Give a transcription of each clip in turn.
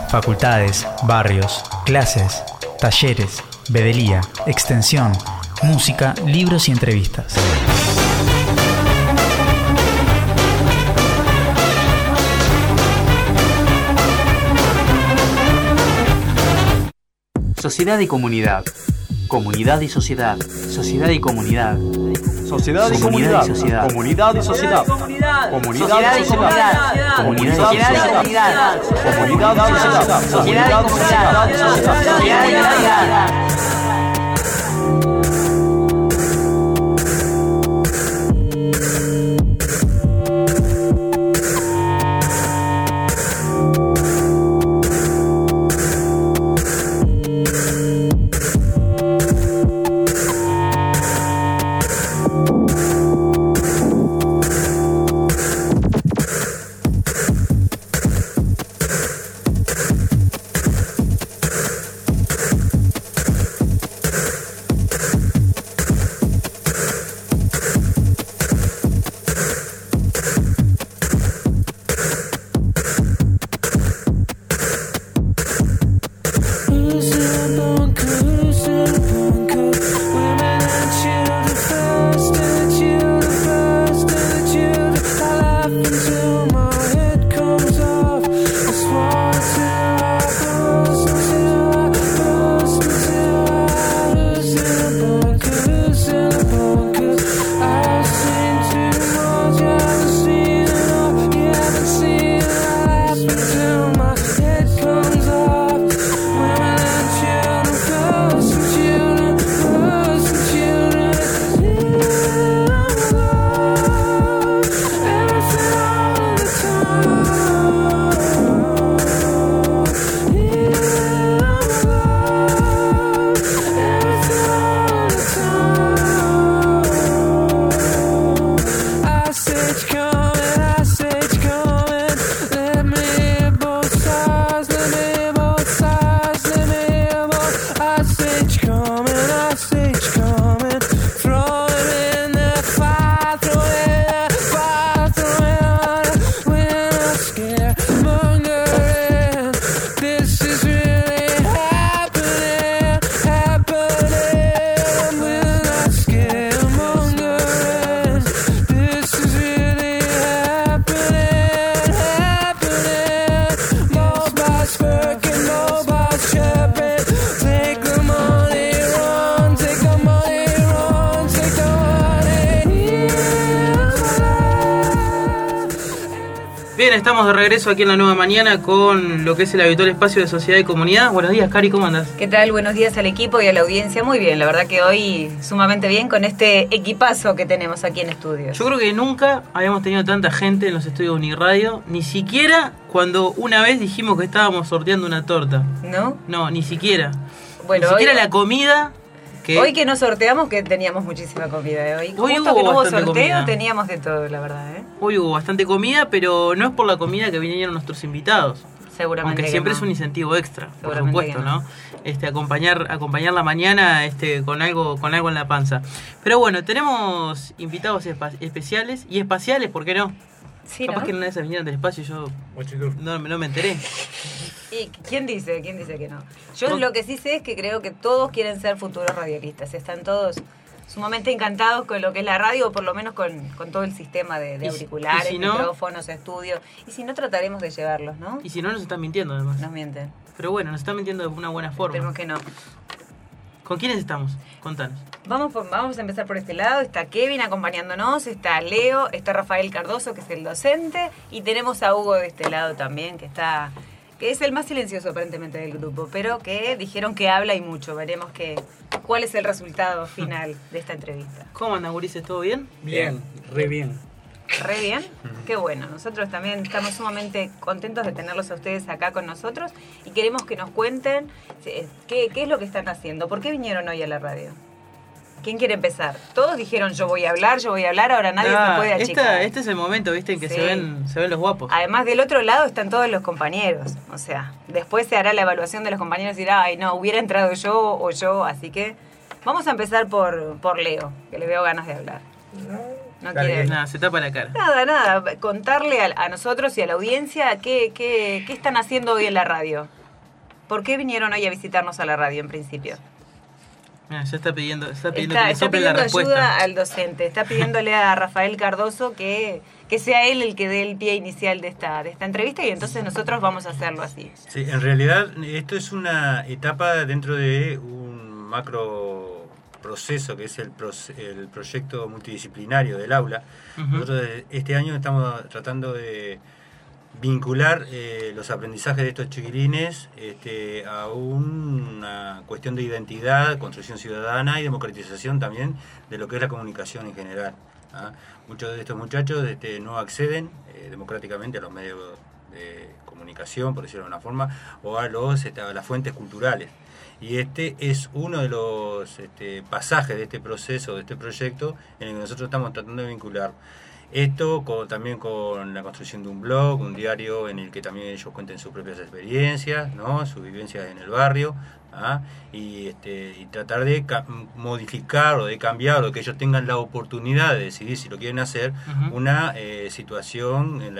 Facultades, barrios, clases, talleres, vedelía, extensión, música, libros y entrevistas. Sociedad y comunidad. Comunidad y sociedad. Sociedad y comunidad. Sociedad y comunidad. Comunidad y sociedad. Comunidad y sociedad. Comunidad y sociedad. Comunidad y sociedad. Sociedad y comunidad. Sociedad y comunidad. Estamos de regreso aquí en La Nueva Mañana con lo que es el habitual espacio de sociedad y comunidad. Buenos días, Cari, ¿cómo andás? ¿Qué tal? Buenos días al equipo y a la audiencia. Muy bien, la verdad que hoy sumamente bien con este equipazo que tenemos aquí en estudios. Yo creo que nunca habíamos tenido tanta gente en los estudios de Uniradio, ni siquiera cuando una vez dijimos que estábamos sorteando una torta. ¿No? No, ni siquiera. Bueno, ni siquiera hoy, la comida. Hoy que nos sorteamos, que teníamos muchísima comida. Hoy justo que no hubo sorteo, comida. Teníamos de todo, la verdad. Hoy hubo bastante comida, pero no es por la comida que vinieron nuestros invitados. Seguramente. Aunque siempre no. es un incentivo extra, por supuesto, ¿no? Acompañar la mañana con algo en la panza. Pero bueno, tenemos invitados especiales y espaciales, ¿por qué no? Sí, capaz ¿no? que en una de esas vinieron del espacio y yo no me enteré. ¿Y quién dice que no? Yo lo que sí sé es que creo que todos quieren ser futuros radialistas. Están todos sumamente encantados con lo que es la radio, o por lo menos con todo el sistema de auriculares, si no, micrófonos, estudio. Y si no, trataremos de llevarlos, ¿no? Y si no, nos están mintiendo además. Nos mienten. Pero bueno, nos están mintiendo de una buena forma. Esperemos que no. ¿Con quiénes estamos? Contanos. Vamos a empezar por este lado. Está Kevin acompañándonos, está Leo, está Rafael Cardoso, que es el docente, y tenemos a Hugo de este lado también, que es el más silencioso aparentemente del grupo, pero que dijeron que habla y mucho. Veremos cuál es el resultado final de esta entrevista. ¿Cómo andan, gurises? ¿Todo bien? Bien, re bien. Re bien, qué bueno. Nosotros también estamos sumamente contentos de tenerlos a ustedes acá con nosotros y queremos que nos cuenten qué es lo que están haciendo. ¿Por qué vinieron hoy a la radio? ¿Quién quiere empezar? Todos dijeron yo voy a hablar, ahora nadie se puede achicar. Este es el momento, viste, en que se ven los guapos. Además, del otro lado están todos los compañeros. O sea, después se hará la evaluación de los compañeros y dirá, ay no, hubiera entrado yo o yo. Así que vamos a empezar por Leo, que le veo ganas de hablar. No quiere. Nada, se tapa la cara. Nada. Contarle a nosotros y a la audiencia qué están haciendo hoy en la radio. ¿Por qué vinieron hoy a visitarnos a la radio en principio? Ya está pidiendo que le soplen la respuesta. Ayuda al docente, está pidiéndole a Rafael Cardoso que sea él el que dé el pie inicial de esta entrevista y entonces nosotros vamos a hacerlo así. Sí, en realidad esto es una etapa dentro de un macro proceso que es el proyecto multidisciplinario del aula. Nosotros este año estamos tratando de vincular los aprendizajes de estos chiquilines a una cuestión de identidad, construcción ciudadana y democratización también de lo que es la comunicación en general. Muchos de estos muchachos no acceden democráticamente a los medios de comunicación, por decirlo de alguna forma, o a las fuentes culturales. Y este es uno de los pasajes de este proceso, de este proyecto, en el que nosotros estamos tratando de vincular esto también con la construcción de un blog, un diario en el que también ellos cuenten sus propias experiencias, ¿no? Sus vivencias en el barrio, y tratar de modificar o de cambiar, o que ellos tengan la oportunidad de decidir si lo quieren hacer, una situación en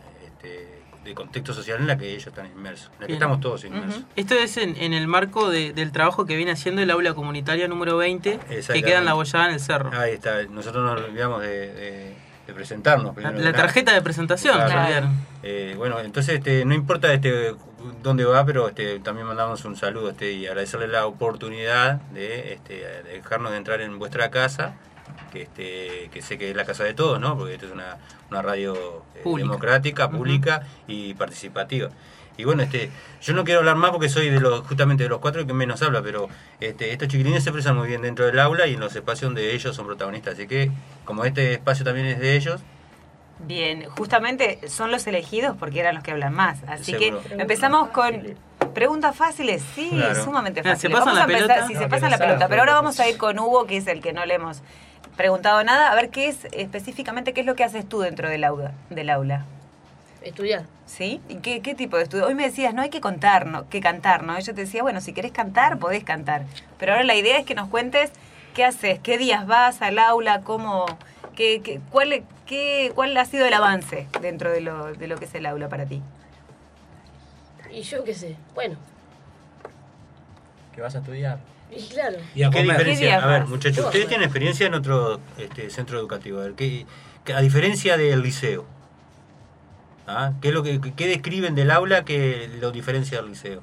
de contexto social en la que ellos están inmersos, en la que estamos todos inmersos. Esto es en el marco del trabajo que viene haciendo el aula comunitaria número 20, que queda en La Bollada, en el Cerro. Ahí está, nosotros nos olvidamos de presentarnos. La tarjeta de presentación, claro. Bueno, entonces no importa dónde va, pero también mandamos un saludo y agradecerle la oportunidad de dejarnos de entrar en vuestra casa, que sé que es la casa de todos, ¿no? Porque esto es una radio democrática, pública y participativa. Y bueno, yo no quiero hablar más porque soy justamente de los 4 que menos habla, pero estos chiquilines se expresan muy bien dentro del aula y en los espacios donde ellos son protagonistas. Así que, como este espacio también es de ellos... Bien, justamente son los elegidos porque eran los que hablan más. Así seguro. Que empezamos con preguntas fáciles, sí, claro. Sumamente fáciles. ¿Se pasan la pelota? Sí, se pasan la pelota, pero ahora vamos a ir con Hugo, que es el que no le hemos preguntado nada. A ver qué es específicamente, qué es lo que haces tú dentro del aula. Estudiar. ¿Sí? ¿Y qué tipo de estudio? Hoy me decías, no hay que contar, no, que cantar, ¿no? Yo te decía, bueno, si querés cantar, podés cantar. Pero ahora la idea es que nos cuentes qué haces, qué días vas al aula, cómo, cuál ha sido el avance dentro de lo que es el aula para ti. Y yo qué sé, bueno. ¿Que vas a estudiar? Y claro. ¿Y a qué diferencia? A ver, muchachos, ustedes tienen experiencia en otro centro educativo. A ver, a diferencia del liceo, ¿qué es lo qué describen del aula que lo diferencia del liceo?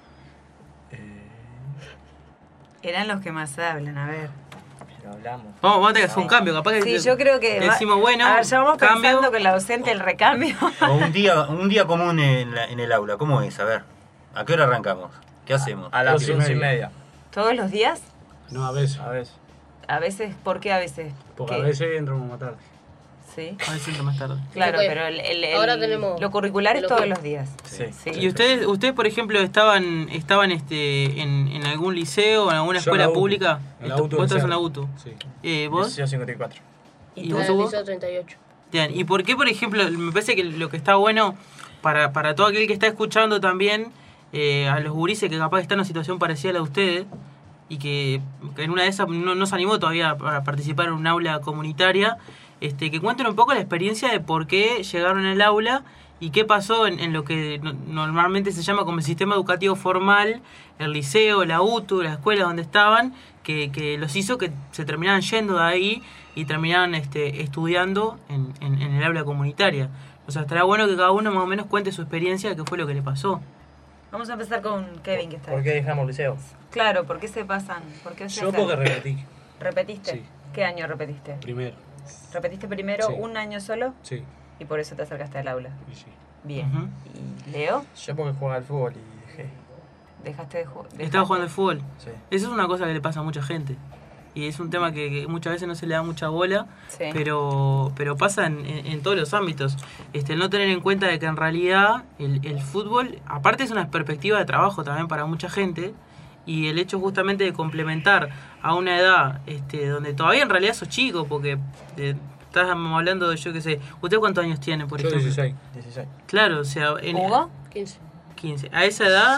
Eran los que más hablan, a ver. Pero hablamos. Vamos a tener que hacer un cambio, capaz que sí, yo creo que decimos bueno. A ver, ya vamos pensando con la docente el recambio. O un día común en el aula, ¿cómo es? A ver, ¿a qué hora arrancamos? ¿Qué hacemos? A las 11:30. ¿Todos los días? No, a veces. ¿A veces? ¿Por qué a veces? Porque a veces entramos más tarde. Sí. A veces entra más tarde. Claro, pero ahora tenemos lo curricular es todos los días. Sí. ¿Y ustedes por ejemplo, estaban en algún liceo, en alguna escuela pública? En la UTU. ¿Vos estás en la UTU? Sí. ¿Vos? Liceo 54. ¿Y vos, Hugo? Liceo 38. Bien. ¿Y por qué, por ejemplo, me parece que lo que está bueno para todo aquel que está escuchando también, a los gurises que capaz están en una situación parecida a la de ustedes, y que en una de esas no se animó todavía para participar en un aula comunitaria, que cuenten un poco la experiencia de por qué llegaron al aula y qué pasó en lo que normalmente se llama como el sistema educativo formal, el liceo, la UTU, la escuela donde estaban, que los hizo que se terminaran yendo de ahí y terminaran estudiando en el aula comunitaria. O sea, estará bueno que cada uno más o menos cuente su experiencia de qué fue lo que le pasó. Vamos a empezar con Kevin, que está ¿Por qué dejamos el liceo? Claro, ¿por qué se pasan? Porque repetí. ¿Repetiste? Sí. ¿Qué año repetiste? Primero. ¿Repetiste primero Sí. un año solo? Sí. Y por eso te acercaste al aula. Y sí. Bien. ¿Y Leo? Yo porque jugaba al fútbol y dejé. ¿Dejaste de jugar? Estaba jugando al fútbol. Sí. Eso es una cosa que le pasa a mucha gente. Y es un tema que muchas veces no se le da mucha bola, sí. pero pasa en todos los ámbitos. El no tener en cuenta de que en realidad el fútbol, aparte es una perspectiva de trabajo también para mucha gente, y el hecho justamente de complementar a una edad donde todavía en realidad sos chico, porque estás hablando de, yo qué sé, ¿usted cuántos años tiene, por ejemplo? 16. Claro, o sea... ¿Hugo? 15. 15. A esa edad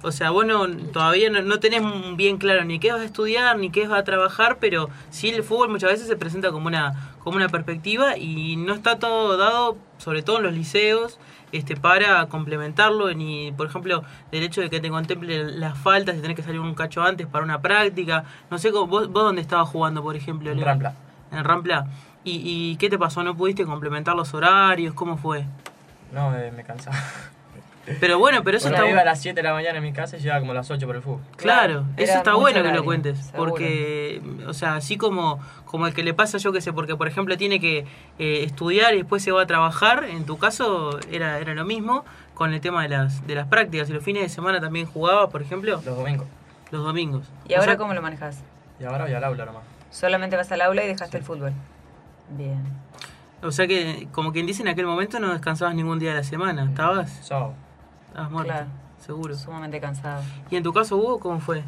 O sea, vos todavía no tenés bien claro ni qué vas a estudiar, ni qué vas a trabajar, pero sí el fútbol muchas veces se presenta como una perspectiva y no está todo dado, sobre todo en los liceos, para complementarlo, ni por ejemplo del hecho de que te contemple las faltas, de tener que salir un cacho antes para una práctica. No sé, vos dónde estabas jugando, por ejemplo, En Leo? Rampla. En Rampla. ¿Y qué te pasó? ¿No pudiste complementar los horarios? ¿Cómo fue? No, me cansaba. Pero bueno, pero eso Bueno, está iba a las 7 de la mañana en mi casa y llegaba como a las 8 por el fútbol. Claro, Era eso está mucho bueno que horario, lo cuentes, seguro. porque, o sea, así como el que le pasa, yo qué sé, porque por ejemplo tiene que estudiar y después se va a trabajar, en tu caso era lo mismo con el tema de las prácticas, y los fines de semana también jugaba, por ejemplo, Los domingos. los domingos. ¿Y ahora cómo lo manejas? Y ahora voy al aula nomás. Solamente vas al aula y dejaste el fútbol. Bien. O sea que, como quien dice, en aquel momento no descansabas ningún día de la semana, estabas Sábado. muerto, Claro. seguro. Sumamente cansado. ¿Y en tu caso, Hugo, cómo fue?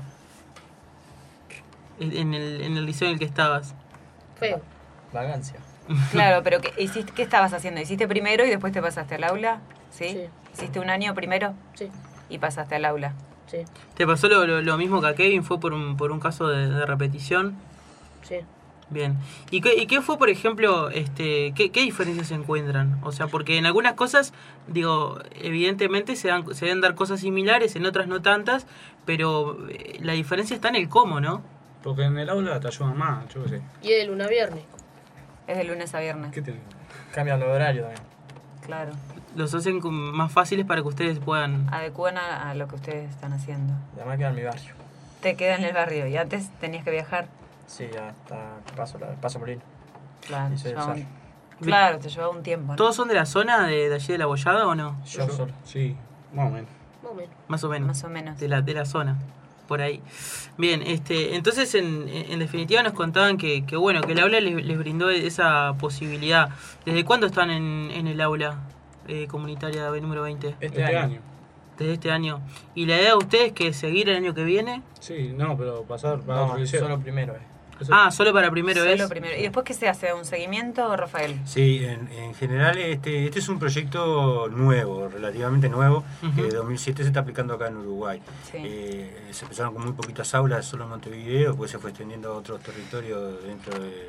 En el liceo en el que estabas. Feo. Vagancia. Claro, pero ¿qué estabas haciendo? ¿Hiciste primero y después te pasaste al aula? ¿Sí? Sí. ¿Hiciste un año primero Sí, y pasaste al aula? sí, ¿Te pasó lo mismo que a Kevin? ¿Fue por un caso de repetición? sí. Bien. ¿Y qué fue, por ejemplo, qué diferencias se encuentran? O sea, porque en algunas cosas, digo, evidentemente se deben dar cosas similares, en otras no tantas, pero la diferencia está en el cómo, ¿no? Porque en el aula te ayudan más, yo qué sé. Y de lunes a viernes. Es de lunes a viernes. ¿Qué te Cambian los horarios también. Claro. Los hacen más fáciles para que ustedes puedan... Adecúan a lo que ustedes están haciendo. Además queda en mi barrio. Te queda en el barrio y antes tenías que viajar. Sí, ya está. Paso Molino. Claro, Y soy del Sarre. claro, te llevaba un tiempo, ¿no? ¿Todos son de la zona de allí de La Bollada o no? Yo solo. Sí, más o menos. Más o menos. Más o menos. Más o menos. De la zona, por ahí. Bien, entonces en definitiva nos contaban que bueno, que el aula les brindó esa posibilidad. ¿Desde cuándo están en el aula comunitaria número 20? Este año. Desde este año. ¿Y la idea de ustedes es que seguir el año que viene? Sí, no, pero pasar para No, otro liceo. solo primero. Solo para primero Solo es. primero. ¿Y después qué se hace? ¿Un seguimiento, Rafael? Sí, en general este es un proyecto nuevo, relativamente nuevo, que de 2007 se está aplicando acá en Uruguay. Sí. Se empezaron con muy poquitas aulas solo en Montevideo, después se fue extendiendo a otros territorios dentro del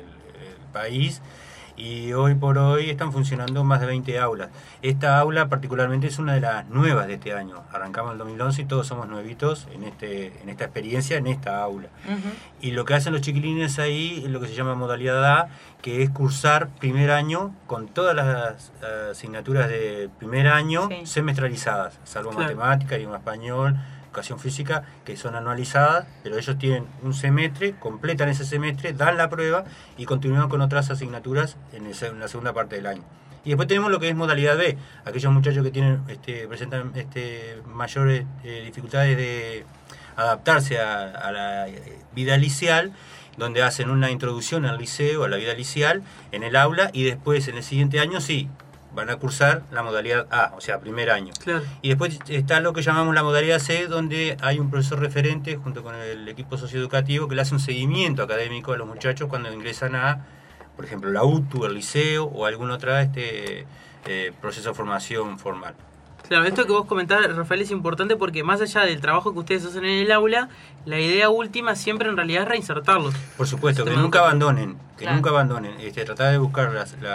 país, y hoy por hoy están funcionando más de 20 aulas. Esta aula particularmente es una de las nuevas de este año. Arrancamos en el 2011 y todos somos nuevitos en esta experiencia, en esta aula. Ujú. Y lo que hacen los chiquilines ahí es lo que se llama modalidad A, que es cursar primer año con todas las asignaturas de primer año Sí. semestralizadas, salvo Claro. matemática, idioma español, educación física, que son anualizadas, pero ellos tienen un semestre, completan ese semestre, dan la prueba y continúan con otras asignaturas en la segunda parte del año. Y después tenemos lo que es modalidad B, aquellos muchachos que tienen presentan mayores dificultades de adaptarse a la vida liceal, donde hacen una introducción al liceo, a la vida liceal, en el aula, y después en el siguiente año sí, van a cursar la modalidad A, o sea, primer año. Claro. Y después está lo que llamamos la modalidad C, donde hay un profesor referente junto con el equipo socioeducativo que le hace un seguimiento académico a los muchachos cuando ingresan a, por ejemplo, la UTU, el liceo o algún otro proceso de formación formal. Claro, esto que vos comentás, Rafael, es importante porque más allá del trabajo que ustedes hacen en el aula, la idea última siempre en realidad es reinsertarlos. Por supuesto, que Claro. nunca abandonen, Claro. tratar de buscar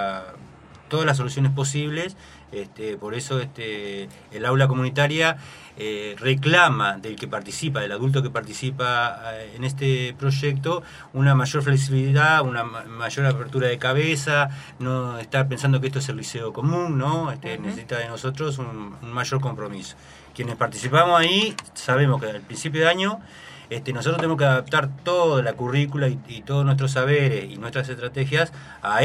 todas las soluciones posibles. Por eso el aula comunitaria reclama del que participa, del adulto que participa en este proyecto, una mayor flexibilidad, una mayor apertura de cabeza, no estar pensando que esto es el liceo común, ¿no? Necesita de nosotros un mayor compromiso. Quienes participamos ahí sabemos que al principio de año nosotros tenemos que adaptar toda la currícula y todos nuestros saberes y nuestras estrategias a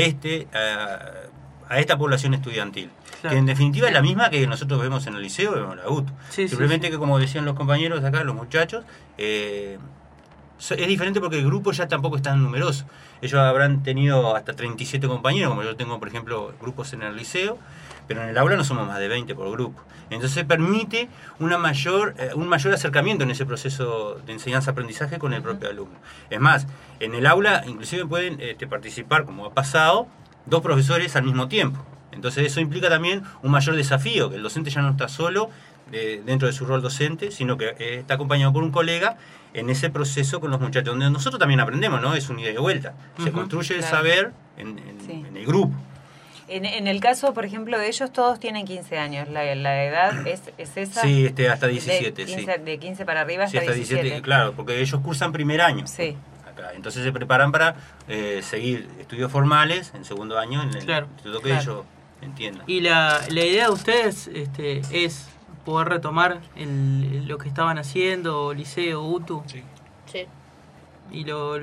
esta población estudiantil, Claro. que en definitiva es la misma que nosotros vemos en el liceo, vemos en la UTU. Sí, Simplemente que, como decían los compañeros acá, los muchachos, es diferente porque el grupo ya tampoco es tan numeroso. Ellos habrán tenido hasta 37 compañeros, como yo tengo, por ejemplo, grupos en el liceo, pero en el aula no somos más de 20 por grupo. Entonces permite un mayor acercamiento en ese proceso de enseñanza-aprendizaje con el propio alumno. Es más, en el aula inclusive pueden participar, como ha pasado, 2 profesores al mismo tiempo. Entonces eso implica también un mayor desafío, que el docente ya no está solo dentro de su rol docente, sino que está acompañado por un colega en ese proceso con los muchachos, donde nosotros también aprendemos, ¿no? Es un ida y vuelta. Se construye el saber en el grupo. En el caso, por ejemplo, de ellos, todos tienen 15 años. La edad es esa. Sí, hasta 17, de 15, de 15 para arriba sí, hasta 17. Claro, porque ellos cursan primer año. Sí. Acá. Entonces se preparan para seguir estudios formales en segundo año en el instituto que ellos entiendan. Y la idea de ustedes es poder retomar lo que estaban haciendo, liceo, UTU. Sí. Y lo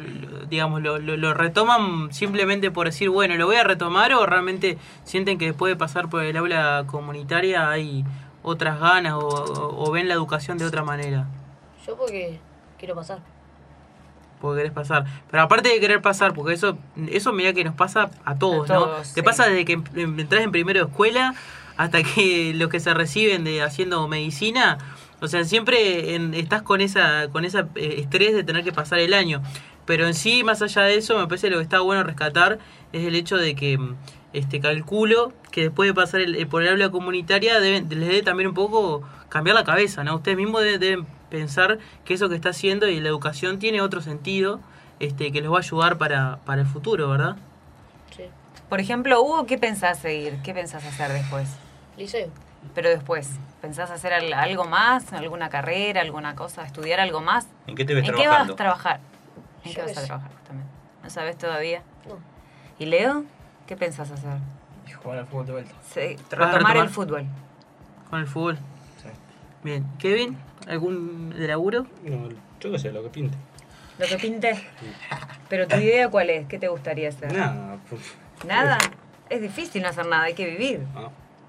retoman simplemente por decir, bueno, lo voy a retomar, o realmente sienten que después de pasar por el aula comunitaria hay otras ganas o ven la educación de otra manera. Yo porque quiero pasar. Porque querés pasar. Pero aparte de querer pasar, porque eso mirá que nos pasa a todos, ¿no? Te pasa desde que entras en primero de escuela hasta que los que se reciben haciendo medicina. O sea, siempre estás con esa estrés de tener que pasar el año. Pero en sí, más allá de eso, me parece que lo que está bueno rescatar es el hecho de que calculo que después de pasar por el aula comunitaria les debe también un poco cambiar la cabeza, ¿no? Ustedes mismos deben pensar que eso que está haciendo y la educación tiene otro sentido que les va a ayudar para el futuro, ¿verdad? Sí. Por ejemplo, Hugo, ¿qué pensás seguir? ¿Qué pensás hacer después? Liceo. Pero después, ¿pensás hacer algo más? ¿Alguna carrera? ¿Alguna cosa? ¿Estudiar algo más? ¿En qué te ves ¿En trabajando? qué vas a trabajar? ¿En Yo qué vas qué a sé. trabajar justamente? ¿No sabes todavía? No. ¿Y Leo? ¿Qué pensás hacer? Y jugar al fútbol de vuelta. Sí, ¿Vas a retomar el retomar? fútbol. Con el fútbol. Sí. Bien. Kevin, ¿algún de laburo? No, yo qué sé, lo que pinte. Lo que pintes. Pero tu idea, ¿cuál es? ¿Qué te gustaría hacer? Nada, pues. ¿Nada? Es difícil no hacer nada, hay que vivir. Ah,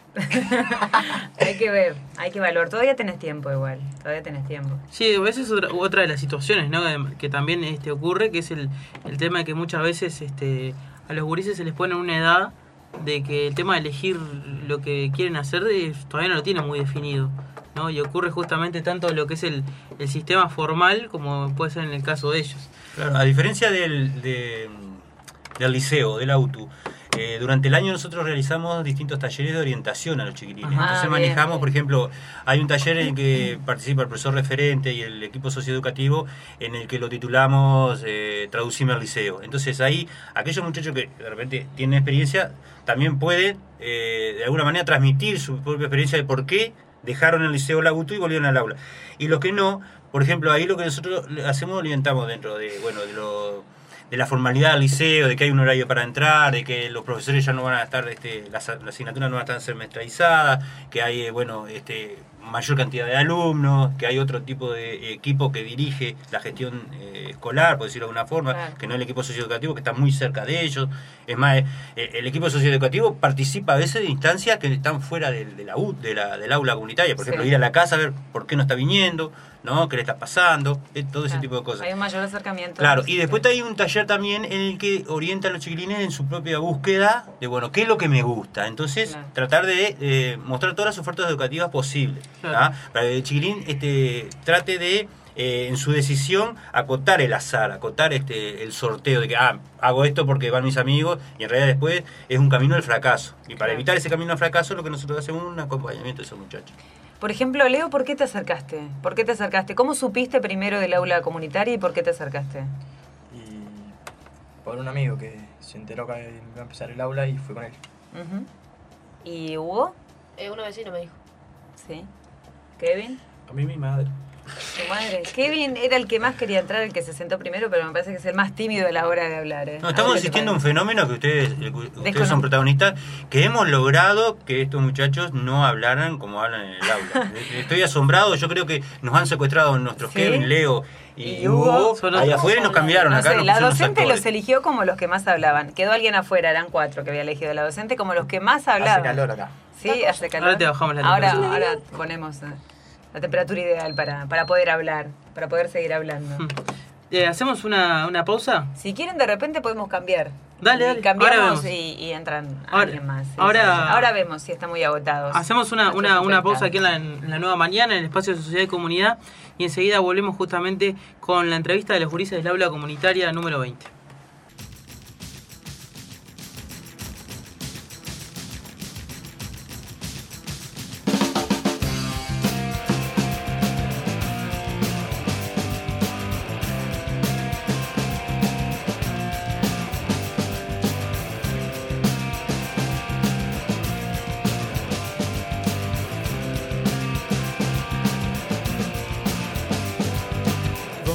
Hay que ver, hay que valorar. Todavía tenés tiempo igual, todavía tenés tiempo. Sí, a veces otra de las situaciones, ¿no? Que también ocurre, que es el tema de que muchas veces a los gurises se les pone una edad de que el tema de elegir lo que quieren hacer todavía no lo tienen muy definido, ¿no? Y ocurre justamente tanto lo que es el sistema formal como puede ser en el caso de ellos. Claro, a diferencia del liceo, del AUTU, durante el año nosotros realizamos distintos talleres de orientación a los chiquilines. Ajá, Entonces bien, manejamos, bien. por ejemplo, hay un taller en el que participa el profesor referente y el equipo socioeducativo, en el que lo titulamos Traducime al liceo. Entonces ahí, aquellos muchachos que de repente tienen experiencia, también pueden de alguna manera transmitir su propia experiencia de por qué dejaron el liceo la UTU y volvieron al aula. Y los que no, por ejemplo, ahí lo que nosotros hacemos, lo orientamos dentro de la formalidad del liceo, de que hay un horario para entrar, de que los profesores ya no van a estar, las asignaturas no van a estar semestralizadas, que hay, mayor cantidad de alumnos, que hay otro tipo de equipo que dirige la gestión escolar, por decirlo de alguna forma, Claro. que no el equipo socioeducativo, que está muy cerca de ellos. Es más, el equipo socioeducativo participa a veces de instancias que están fuera del aula comunitaria, por ejemplo, Sí. ir a la casa a ver por qué no está viniendo, ¿no? ¿Qué le está pasando? Todo ese Claro. tipo de cosas. Hay un mayor acercamiento. Claro, y después hay un taller también en el que orienta a los chiquilines en su propia búsqueda de, qué es lo que me gusta. Entonces, Claro. tratar de mostrar todas las ofertas educativas posibles. Claro. ¿Ah? Para que el chiquilín trate de, en su decisión, acotar el azar, acotar el sorteo de que, hago esto porque van mis amigos, y en realidad después es un camino al fracaso. Y para Claro. evitar ese camino al fracaso, lo que nosotros hacemos es un acompañamiento de esos muchachos. Por ejemplo, Leo, ¿por qué te acercaste? ¿Por qué te acercaste? ¿Cómo supiste primero del aula comunitaria y por qué te acercaste? Y por un amigo que se enteró que iba a empezar el aula y fui con él. Ujú. ¿Y Hugo? Una vecina me dijo. Sí. ¿Kevin? a mí mi madre. Tu madre. Kevin era el que más quería entrar, el que se sentó primero, pero me parece que es el más tímido a la hora de hablar. No, estamos Ahora asistiendo a un te fenómeno que ustedes Desconozco. son protagonistas, que hemos logrado que estos muchachos no hablaran como hablan en el aula. Estoy asombrado, yo creo que nos han secuestrado nuestros ¿Sí? Kevin, Leo y ¿Y Hugo? Hugo ahí afuera y nos cambiaron. No Acá sé, nos la pusieron docente actores. los eligió como los que más hablaban. Quedó alguien afuera, eran 4 que había elegido la docente, como los que más hablaban. Hace calor acá. Sí, hace calor. Ahora te bajamos la Ahora, temperatura. ahora ponemos la temperatura ideal para poder hablar, para poder seguir hablando. ¿Hacemos una pausa? Si quieren, de repente podemos cambiar. Dale, Y dale. cambiamos Ahora vemos. y entran Ahora- alguien más. Sí, ahora- ahora vemos si está muy agotados. Hacemos una Nuestros pausa aquí infectados. en la nueva mañana, en el espacio de Sociedad y Comunidad, y enseguida volvemos justamente con la entrevista de los gurises del aula comunitaria número 20.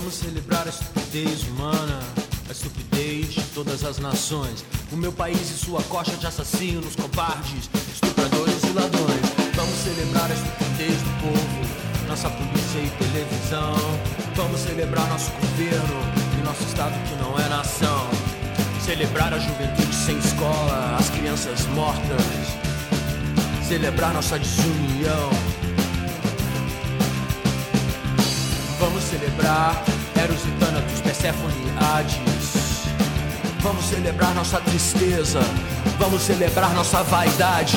Vamos celebrar a estupidez humana, a estupidez de todas as nações. O meu país e sua coxa de assassinos, covardes, estupradores e ladrões. Vamos celebrar a estupidez do povo, nossa polícia e televisão. Vamos celebrar nosso governo e nosso estado que não é nação. Celebrar a juventude sem escola, as crianças mortas. Celebrar nossa desunião. Vamos celebrar Eros e Thanatos, Perséfone e Hades. Vamos celebrar nossa tristeza. Vamos celebrar nossa vaidade.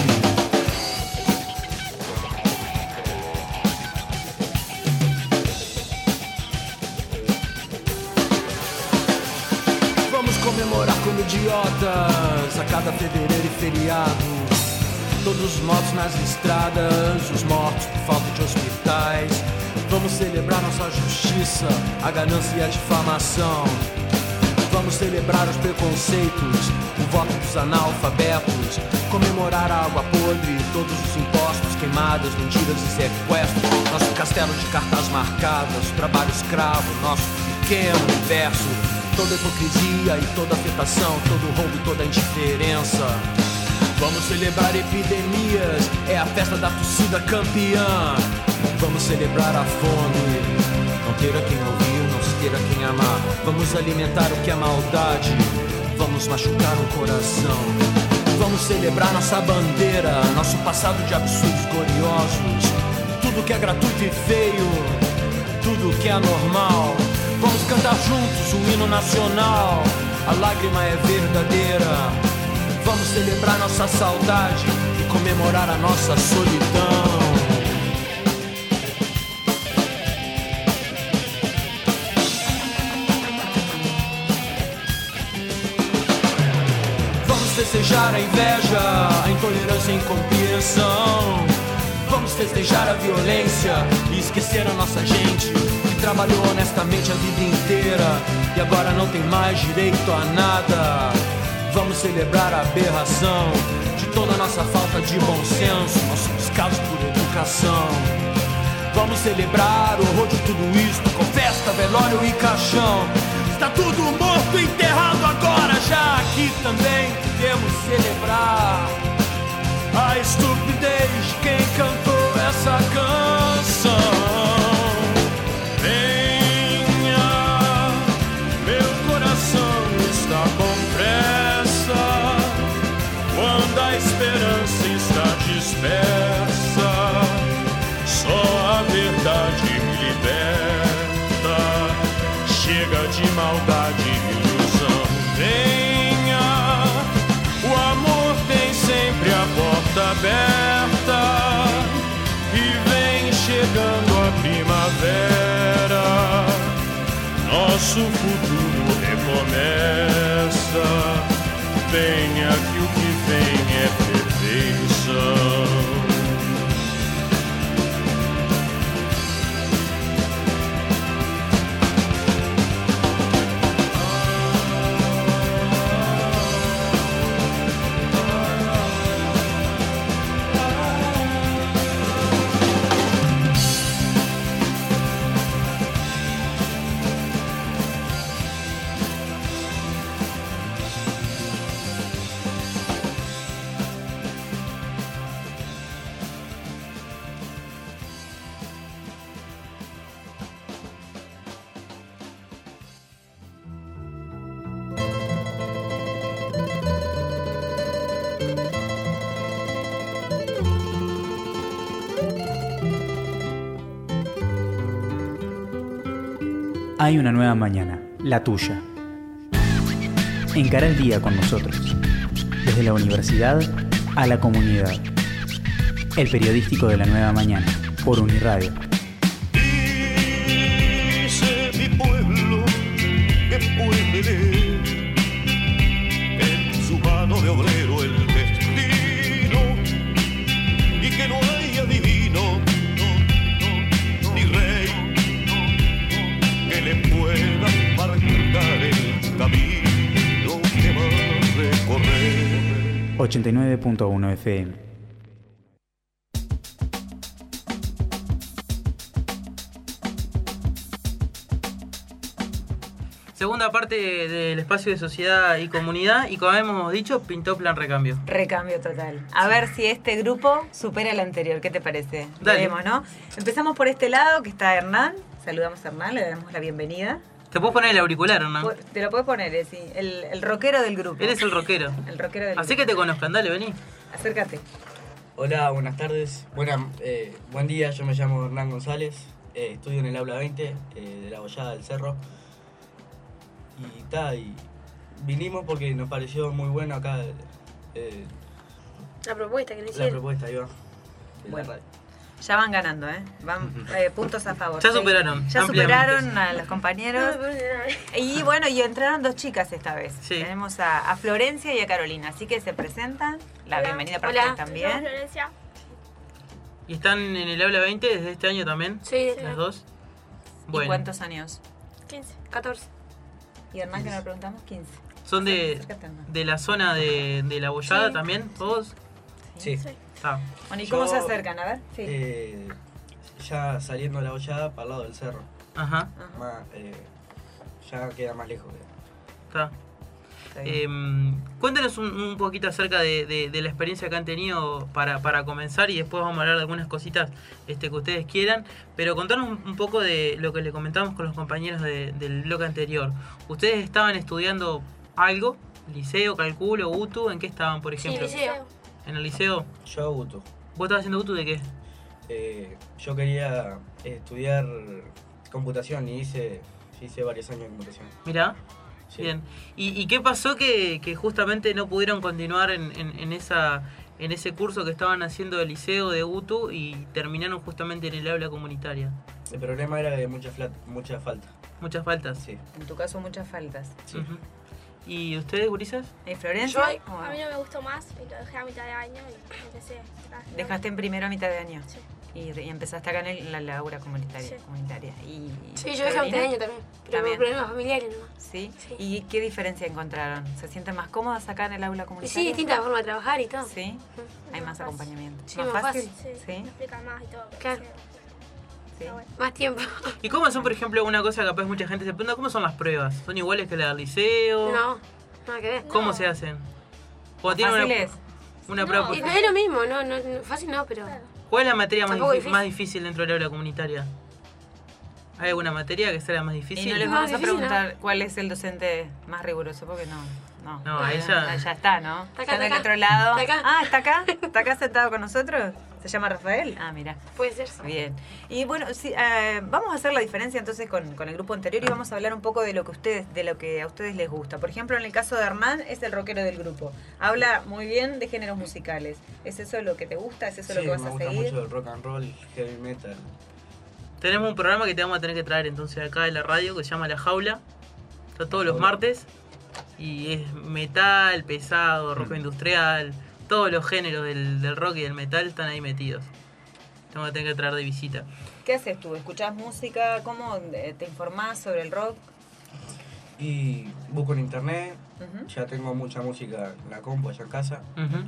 Vamos comemorar como idiotas a cada fevereiro e feriado. Todos os mortos nas estradas, os mortos por falta de hospitais. Vamos celebrar nossa justiça, a ganância e a difamação. Vamos celebrar os preconceitos, o voto dos analfabetos. Comemorar a água podre, todos os impostos, queimadas, mentiras e sequestros. Nosso castelo de cartas marcadas, o trabalho escravo, nosso pequeno universo. Toda hipocrisia e toda afetação, todo roubo e toda indiferença. Vamos celebrar epidemias, é a festa da torcida campeã. Vamos celebrar a fome, não ter a quem ouvir, não se ter a quem amar. Vamos alimentar o que é maldade, vamos machucar um coração. Vamos celebrar nossa bandeira, nosso passado de absurdos gloriosos. Tudo que é gratuito e feio, tudo que é anormal. Vamos cantar juntos o hino nacional, a lágrima é verdadeira. Vamos celebrar nossa saudade e comemorar a nossa solidão. Vamos festejar a inveja, a intolerância e a incompreensão. Vamos festejar a violência e esquecer a nossa gente que trabalhou honestamente a vida inteira e agora não tem mais direito a nada. Vamos celebrar a aberração de toda a nossa falta de bom senso, nosso descaso por educação. Vamos celebrar o horror de tudo isto, com festa, velório e caixão. Está tudo morto e enterrado agora, já aqui também podemos celebrar a estupidez de quem cantou essa canção. Venha, meu coração está com pressa, quando a esperança está dispersa, só a verdade me liberta. Chega de maldade e ilusão. Venha, o amor tem sempre a porta aberta e vem chegando a primavera. Nosso futuro recomeça. Venha que o que vem é perfeição. Hay una nueva mañana, la tuya. Encara el día con nosotros. Desde la universidad a la comunidad. El periodístico de la nueva mañana, por Uniradio. Dice mi pueblo que puede leer en su mano de obrero el destino y que no hay adivino ni rey que le pueda marcar el camino que va a recorrer. 89.1 FM. Segunda parte del espacio de sociedad y comunidad, y como hemos dicho, pintó plan recambio. Recambio total. A ver si este grupo supera el anterior. ¿Qué te parece? Dale. Veremos, ¿no? Empezamos por este lado, que está Hernán. Saludamos a Hernán, le damos la bienvenida. Te puedes poner el auricular, ¿no? Te lo puedes poner, sí. El rockero del grupo. Él es el rockero. El rockero del Así grupo. que te conozcan, dale, vení. Acércate. Hola, buenas tardes. Buen día, yo me llamo Hernán González. Estudio en el aula 20 de la Bollada del Cerro. Y vinimos porque nos pareció muy bueno acá La propuesta que le la hicieron. propuesta, ahí va. Bueno. Ya van ganando, ¿eh? Van puntos a favor. Ya superaron, Ya ampliamente. superaron a los compañeros. Y bueno, y entraron 2 chicas esta vez. Sí. Tenemos a Florencia y a Carolina. Así que se presentan. La bienvenida para ustedes también. Florencia. ¿Y están en el aula 20 desde este año también? Sí, ¿Las dos? ¿Y cuántos años? 15, 14. Y Hernán, que nos preguntamos, 15. ¿Son de la zona de la Bollada Sí. también, todos? Sí. Está. Bueno, ¿y cómo se acercan? A ver. Sí. Ya saliendo de la Bollada para el lado del cerro. Ajá. Ya queda más lejos. Está. Cuéntanos un poquito acerca de la experiencia que han tenido para comenzar, y después vamos a hablar de algunas cositas que ustedes quieran, pero contanos un poco de lo que le comentamos con los compañeros del bloque anterior. ¿Ustedes estaban estudiando algo? ¿Liceo, calculo, UTU? ¿En qué estaban, por ejemplo? Sí, liceo. ¿En el liceo? Yo UTU. ¿Vos estabas haciendo UTU de qué? Yo quería estudiar computación y hice varios años de computación. Mirá. Sí. Bien. ¿Y qué pasó que justamente no pudieron continuar en ese curso que estaban haciendo de liceo, de UTU, y terminaron justamente en el aula comunitaria? El problema era de mucha falta. ¿Muchas faltas? Sí. En tu caso, muchas faltas. Sí. Ujú. ¿Y ustedes, gurisas? ¿Y Florencia? A mí no me gustó más y lo dejé a mitad de año y empecé. Dejaste en primero a mitad de año. Sí. Y empezaste acá en la aula comunitaria. Sí. Y Yo dejé a mitad de año también. Pero por problemas familiares nomás. ¿Sí? Sí. ¿Y qué diferencia encontraron? ¿Se sienten más cómodas acá en el aula Y comunitaria? sí, distinta forma de trabajar y todo. ¿Sí? Hay más fácil. acompañamiento. Sí, ¿Más más fácil? fácil. ¿Sí? Me explican más y todo. Claro. Sí. Más tiempo. ¿Y cómo son, por ejemplo, una cosa que capaz mucha gente se pregunta, cómo son las pruebas? ¿Son iguales que las del liceo? No, nada que ver. ¿Cómo No. se hacen? Cuando tienen ¿Fáciles? una prueba Y no es lo mismo, no, fácil no, pero... ¿Cuál es la materia Tampoco difícil. más difícil dentro del aula comunitaria? ¿Hay alguna materia que sea la más difícil? Y no les No, vamos a difícil, preguntar cuál es el docente más riguroso, porque no. No, ahí ya- Ya está, ¿no? Está acá, Está del está otro acá. lado. Está acá. Ah, ¿está acá? ¿Está acá sentado con nosotros? ¿Se llama Rafael? Ah, mira. Puede ser. Sí. Bien. Y bueno, sí, vamos a hacer la diferencia entonces con el grupo anterior y vamos a hablar un poco de lo que a ustedes les gusta. Por ejemplo, en el caso de Hernán, es el rockero del grupo. Habla muy bien de géneros musicales. ¿Es eso lo que te gusta? ¿Es eso lo que vas me a gusta seguir? mucho el rock and roll, el heavy metal. Tenemos un programa que te vamos a tener que traer entonces acá de la radio que se llama La Jaula. Está todos los martes. Y es metal, pesado, rock industrial. Todos los géneros del rock y del metal están ahí metidos. Te vamos a tener que traer de visita. ¿Qué haces tú? ¿Escuchás música? ¿Cómo te informás sobre el rock? Y busco en internet, Ujú. ya tengo mucha música en la compu allá en casa. Ujú.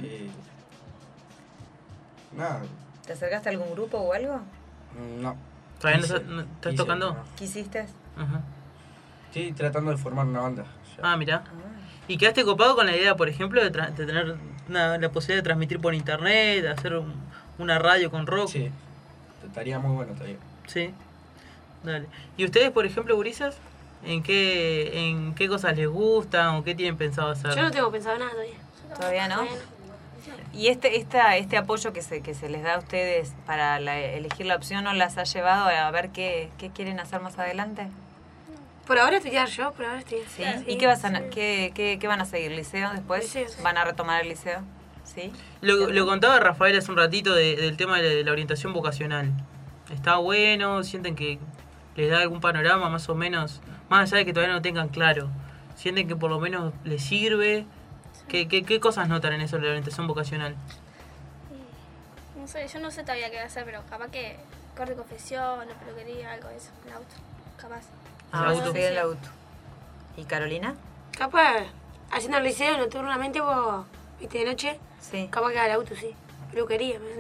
Nada, ¿Te acercaste a algún grupo o algo? no. ¿Todavía Quise, no estás quise, tocando? no. ¿Quisiste? Ajá. Estoy tratando de formar una banda. ya. Ah, mirá. ¿Y quedaste copado con la idea, por ejemplo, de tener la posibilidad de transmitir por internet, de hacer una radio con rock? Sí, estaría muy bueno todavía. Sí. Dale. ¿Y ustedes, por ejemplo, gurisas, en qué cosas les gustan o qué tienen pensado hacer? Yo no tengo pensado nada todavía. ¿Todavía no? ¿Y este apoyo que se les da a ustedes para elegir la opción no las ha llevado a ver qué quieren hacer más adelante? Por ahora estudiar yo, por ahora estudiar. ¿Sí? ¿Y qué van a seguir? ¿Liceo después? Liceo, sí. ¿Van a retomar el liceo? ¿Sí? Lo contaba Rafael hace un ratito del tema de la orientación vocacional. ¿Está bueno? ¿Sienten que les da algún panorama más o menos? Más allá de que todavía no tengan claro. ¿Sienten que por lo menos les sirve? ¿Qué cosas notan en eso de la orientación vocacional? No sé, yo no sé todavía qué hacer, pero capaz que corte de confesión, o peluquería, algo de eso, el auto, capaz. Ah, vas a seguir el auto. ¿Y Carolina? Capaz, haciendo el liceo nocturnamente vos, viste, de noche. Sí. Capaz que al auto, sí. Peluquería, me han dicho.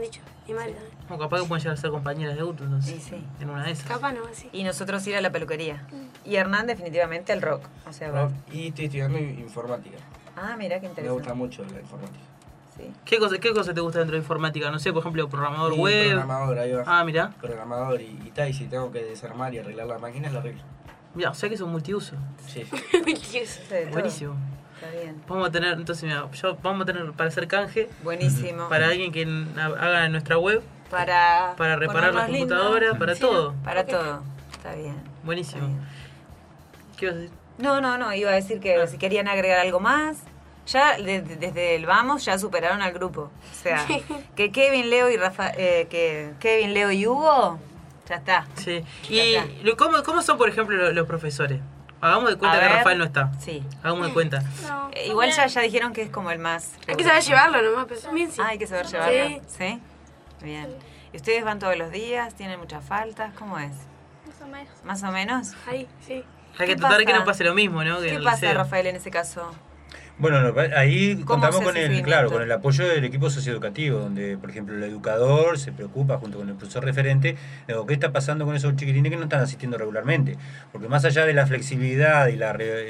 Mi madre también. O capaz que pueden llegar a ser compañeras de auto, entonces. Sí. En una de esas. Capaz no, sí. Y nosotros ir a la peluquería. Y Hernán definitivamente el rock. O sea, Rock, y estoy estudiando informática. Ah, mira qué Me interesante. gusta mucho la informática. Sí. ¿Qué cosa te gusta dentro de informática? No sé, por ejemplo, programador Y web. Programador, ahí va. Ah, mirá. Programador y tal, y si tengo que desarmar y arreglar las máquinas, la arreglo. Mirá, o sea que son multiuso. Sí. Buenísimo. Está bien. Vamos a tener, entonces, mira, vamos a tener para hacer canje. Buenísimo. Para alguien que haga en nuestra web. Para reparar la ponernos computadora, lindos. para Sí, todo. Para todo. Está bien. Buenísimo. Está bien. ¿Qué ibas a decir? No, iba a decir que si querían agregar algo más. Ya desde el vamos ya superaron al grupo. O sea, que Kevin, Leo y Kevin, Leo y Hugo, ya está. Sí. Ya ¿Y cómo son, por ejemplo, los profesores? Hagamos de cuenta A que ver. Rafael no está. Sí. Hagamos de cuenta. No, Igual ya dijeron que es como el más... Hay que saber llevarlo nomás, pero también sí. Ah, hay que saber llevarlo. Sí. ¿Sí? Bien. ¿Y ustedes van todos los días? ¿Tienen muchas faltas? ¿Cómo es? más o menos. ¿Más o menos? Ahí, sí. Hay que ¿Qué tratar pasa? que no pase lo mismo, ¿no? Que en ¿Qué el pasa, liceo. Rafael, en ese caso? Bueno, ahí ¿Cómo contamos se hace con el, seguimiento? claro, con el apoyo del equipo socioeducativo, donde, por ejemplo, el educador se preocupa junto con el profesor referente de qué está pasando con esos chiquilines que no están asistiendo regularmente. Porque más allá de la flexibilidad y la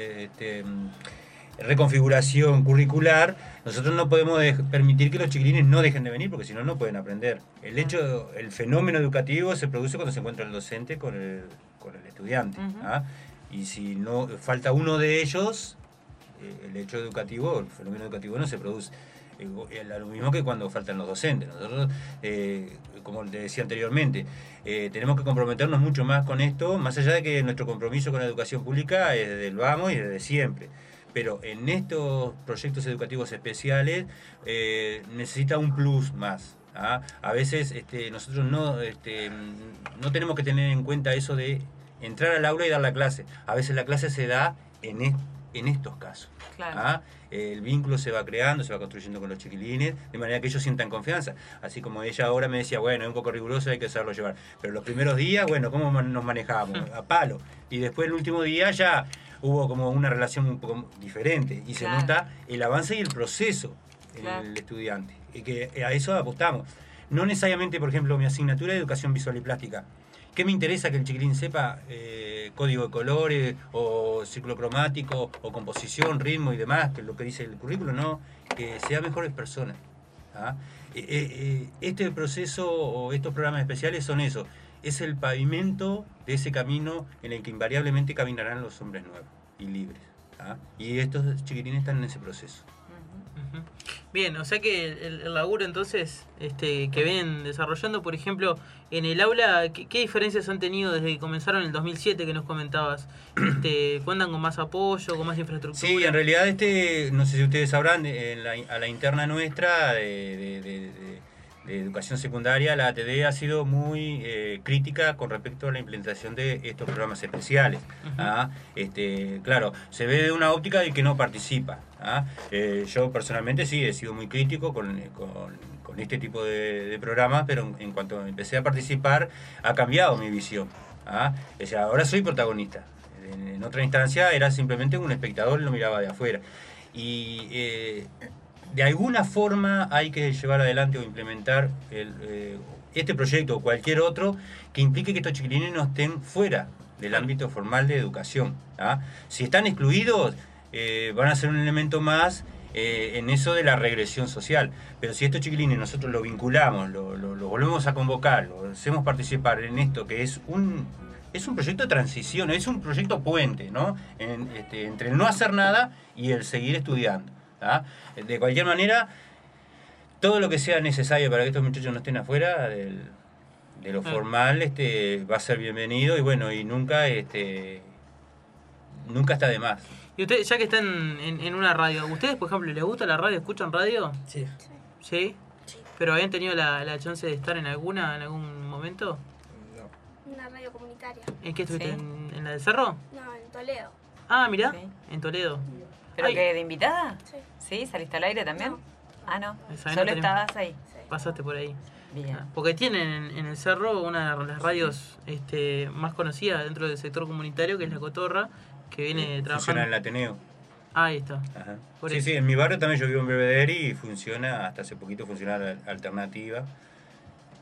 reconfiguración curricular, nosotros no podemos permitir que los chiquilines no dejen de venir, porque si no, no pueden aprender. El fenómeno educativo se produce cuando se encuentra el docente con el estudiante. ¿Ah? Y si no falta uno de ellos, el hecho educativo, el fenómeno educativo no se produce. Lo mismo que cuando faltan los docentes. Nosotros, como te decía anteriormente, tenemos que comprometernos mucho más con esto, más allá de que nuestro compromiso con la educación pública es desde el vamos y desde siempre. Pero en estos proyectos educativos especiales necesita un plus más. ¿Ah? A veces nosotros no tenemos que tener en cuenta eso de entrar al aula y dar la clase. A veces la clase se da en estos casos. Claro. ¿Ah? El vínculo se va creando, se va construyendo con los chiquilines, de manera que ellos sientan confianza. Así como ella ahora me decía, bueno, es un poco riguroso, hay que saberlo llevar. Pero los primeros días, bueno, ¿cómo nos manejamos? A palo. Y después el último día ya hubo como una relación un poco diferente. Y se nota el avance y el proceso en el estudiante. Y que a eso apostamos. No necesariamente, por ejemplo, mi asignatura de educación visual y plástica. ¿Qué me interesa que el chiquilín sepa? Código de colores, o círculo cromático, o composición, ritmo y demás, que es lo que dice el currículo, no, que sea mejores personas. ¿Ah? Este proceso o estos programas especiales son eso, es el pavimento de ese camino en el que invariablemente caminarán los hombres nuevos y libres. ¿Ah? Y estos chiquilines están en ese proceso. Bien, o sea que el laburo entonces que vienen desarrollando, por ejemplo, en el aula, ¿qué diferencias han tenido desde que comenzaron en el 2007 que nos comentabas? ¿Cuentan con más apoyo, con más infraestructura? Sí, en realidad no sé si ustedes sabrán, a la interna nuestra de educación secundaria, la ATD ha sido muy crítica con respecto a la implementación de estos programas especiales. ¿Ah? Claro, se ve de una óptica de que no participa. ¿Ah? Yo personalmente sí he sido muy crítico con este tipo de programas, pero en cuanto empecé a participar ha cambiado mi visión. ¿Ah? O sea, ahora soy protagonista. En otra instancia era simplemente un espectador y lo miraba de afuera. Y de alguna forma hay que llevar adelante o implementar este proyecto o cualquier otro que implique que estos chiquilines no estén fuera del ámbito formal de educación. ¿Ah? Si están excluidos, van a ser un elemento más en eso de la regresión social. Pero si estos chiquilines nosotros lo vinculamos, lo volvemos a convocar, lo hacemos participar en esto que es un proyecto de transición, es un proyecto puente, ¿no? Entre el no hacer nada y el seguir estudiando. ¿Ah? De cualquier manera, todo lo que sea necesario para que estos muchachos no estén afuera de lo formal va a ser bienvenido y bueno, y nunca está de más. Y ustedes, ya que están en una radio, ¿ustedes, por ejemplo, les gusta la radio? ¿Escuchan radio? Sí. ¿Sí? ¿Pero habían tenido la chance de estar en algún momento? No. Una radio comunitaria. ¿En qué estuviste? Sí. ¿En la del Cerro? No, en Toledo. Ah, mirá, Sí. en Toledo. ¿Pero Ay. que de invitada? Sí. ¿Sí? ¿Saliste al aire también? No. Ah, no. Esa Solo no tenemos. estabas ahí. Pasaste por ahí. Bien. Porque tienen en el Cerro una de las radios más conocidas dentro del sector comunitario, que es La Cotorra, que viene trabajando. Funciona en el Ateneo. Ah, ahí está. Ajá. Por Sí, eso. sí, en mi barrio también yo vivo en Belvedere y funciona, hasta hace poquito funcionaba la alternativa.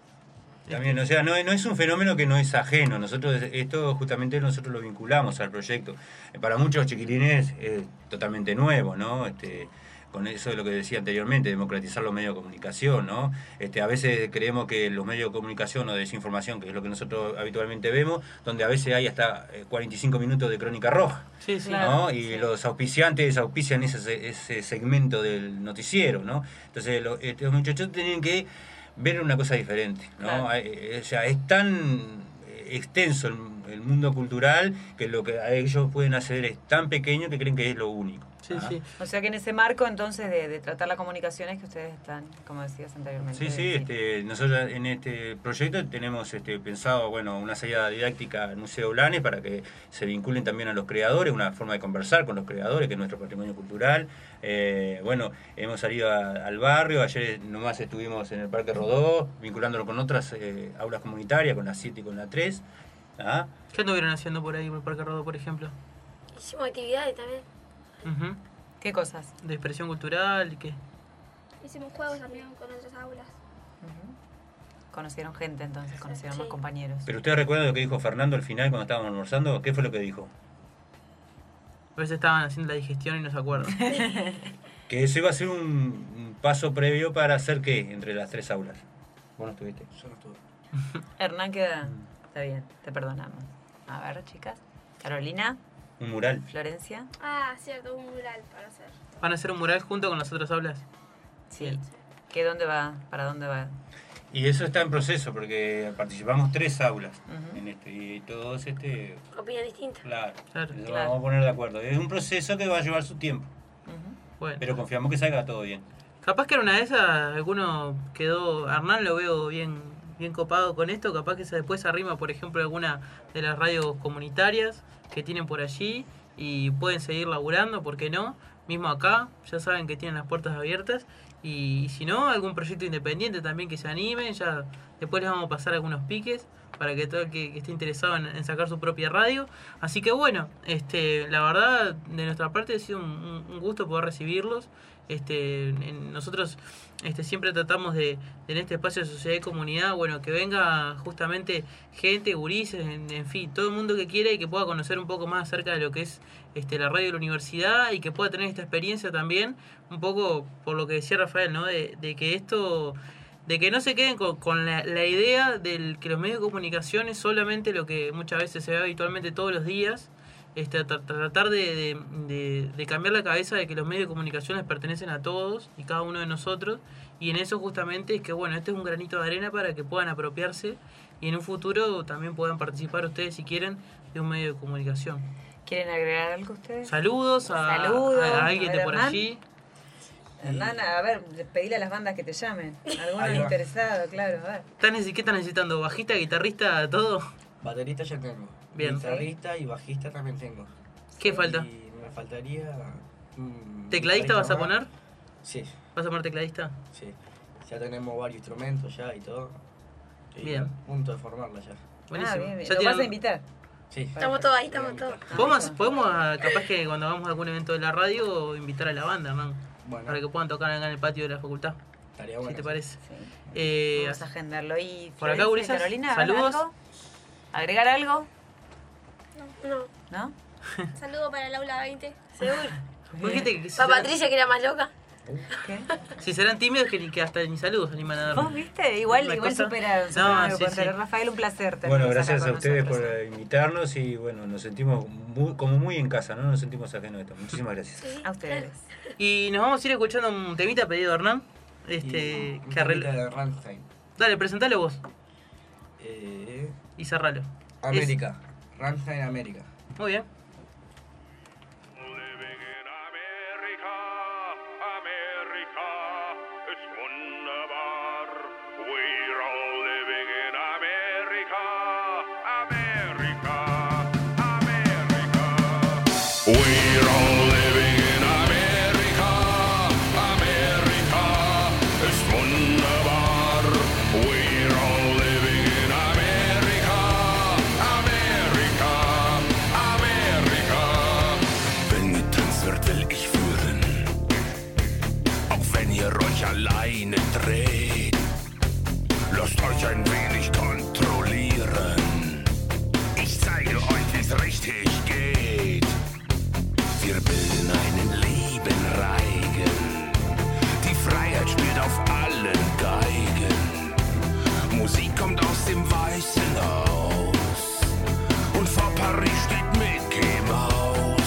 También, o sea, no es un fenómeno que no es ajeno. Esto justamente nosotros lo vinculamos al proyecto. Para muchos chiquilines es totalmente nuevo, ¿no? Con eso de lo que decía anteriormente, democratizar los medios de comunicación, ¿no? A veces creemos que los medios de comunicación o de desinformación, que es lo que nosotros habitualmente vemos, donde a veces hay hasta 45 minutos de crónica roja, sí, sí. ¿no? Claro, y sí. los auspiciantes auspician ese segmento del noticiero, ¿no? Entonces los muchachos tienen que ver una cosa diferente, ¿no? Claro. O sea, es tan extenso el mundo cultural que lo que ellos pueden hacer es tan pequeño que creen que es lo único. Sí, sí. O sea que en ese marco entonces de tratar la comunicación es que ustedes están, como decías anteriormente. Sí, nosotros en este proyecto tenemos pensado, bueno, una salida didáctica al Museo Blanes para que se vinculen también a los creadores, una forma de conversar con los creadores, que es nuestro patrimonio cultural. Bueno, hemos salido al barrio, ayer nomás estuvimos en el Parque Rodó, vinculándolo con otras aulas comunitarias, con la 7 y con la 3. ¿Ah? ¿Qué anduvieron haciendo por ahí, por el Parque Rodó, por ejemplo? Hicimos actividades también. Uh-huh. ¿Qué cosas? De expresión cultural, ¿qué? Hicimos juegos también con otras aulas. Conocieron gente entonces, conocieron más compañeros. Pero ustedes recuerdan lo que dijo Fernando al final cuando estábamos almorzando, ¿qué fue lo que dijo? A veces estaban haciendo la digestión y no se acuerdan. Que eso iba a ser un paso previo para hacer ¿qué? Entre las 3 aulas. ¿Vos no estuviste? Yo no estuve. Hernán queda... Está bien, te perdonamos. A ver, chicas. Carolina. Un mural. Florencia. Ah, cierto, un mural para hacer. ¿Van a hacer un mural junto con las otras aulas? Sí. ¿Qué dónde va? ¿Para dónde va? Y eso está en proceso porque participamos 3 aulas en y todos opinión distinta. Claro. Claro. Vamos a poner de acuerdo. Es un proceso que va a llevar su tiempo. Bueno. Pero confiamos que salga todo bien. Capaz que era una de esas, alguno quedó, Hernán lo veo bien copado con esto, capaz que después arrima, por ejemplo, alguna de las radios comunitarias que tienen por allí y pueden seguir laburando, ¿por qué no? Mismo acá, ya saben que tienen las puertas abiertas y si no, algún proyecto independiente también que se animen, ya después les vamos a pasar algunos piques para que todo el que esté interesado en sacar su propia radio. Así que bueno, la verdad, de nuestra parte ha sido un gusto poder recibirlos. Nosotros siempre tratamos de en este espacio de sociedad y comunidad, bueno, que venga justamente gente, gurises, en fin, todo el mundo que quiera y que pueda conocer un poco más acerca de lo que es la radio de la universidad y que pueda tener esta experiencia también, un poco por lo que decía Rafael, ¿no? De que esto... De que no se queden con la idea de que los medios de comunicación es solamente lo que muchas veces se ve habitualmente todos los días. Tratar de cambiar la cabeza de que los medios de comunicación les pertenecen a todos y cada uno de nosotros. Y en eso justamente es que, bueno, este es un granito de arena para que puedan apropiarse y en un futuro también puedan participar ustedes, si quieren, de un medio de comunicación. ¿Quieren agregar algo ustedes? Saludos a alguien de por allí. Hernán, a ver, pedile a las bandas que te llamen. Alguno interesado, claro, a ver. ¿Qué están necesitando? ¿Bajista, guitarrista, todo? Baterista ya tengo. Bien. Guitarrista y bajista también tengo. ¿Qué falta? Y me faltaría... ¿Tecladista vas a poner? Sí. ¿Vas a poner tecladista? Sí. Ya tenemos varios instrumentos ya y todo. Estoy bien. A punto de formarla ya. Buenísimo. Bien. ¿Ya ¿Lo vas a invitar? Sí. Estamos todos ahí, estamos todos. ¿Podemos capaz que cuando hagamos algún evento de la radio, invitar a la banda, ¿no? Bueno. Para que puedan tocar acá en el patio de la facultad. Estaría bueno. ¿Sí te parece? Sí. Vamos a agendarlo. ¿Y por acá, gurisas? Carolina, saludos. ¿algo? ¿Agregar algo? No. Saludo para el aula 20. Seguro. Para Patricia, que era más loca. ¿Qué? Si serán tímidos que hasta ni saludos animan a dar. ¿Vos viste? Igual superaron. Sí. Rafael, un placer. Bueno, gracias a ustedes por invitarnos y bueno, nos sentimos como muy en casa, ¿no? Nos sentimos ajenos a esto. Muchísimas gracias. Sí. A ustedes. Y nos vamos a ir escuchando un temita pedido de Hernán. Que de Rammstein. Dale, presentalo vos. Y cerralo. América. Rammstein América. Muy bien. We're all living in America, America ist wunderbar. We're all living in America, America, America. Wenn getanzt wird, will ich führen, auch wenn ihr euch alleine dreht. Lasst euch ein wenig richtig geht. Wir bilden einen lieben Reigen. Die Freiheit spielt auf allen Geigen. Musik kommt aus dem Weißen Haus. Und vor Paris steht Mickey Mouse.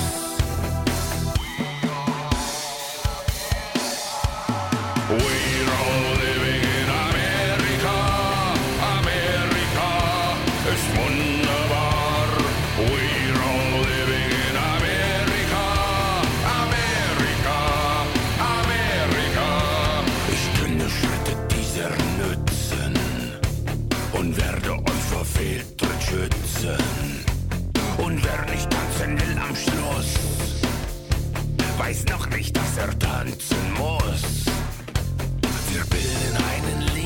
We're all living in America. Amerika ist wunderbar. We're all living in America. Amerika, Amerika. Ich kenne Schritte dieser nützen und werde unverfehlt schützen. Und wer nicht tanzen will am Schluss, weiß noch nicht, dass er tanzen muss. Wir bilden einen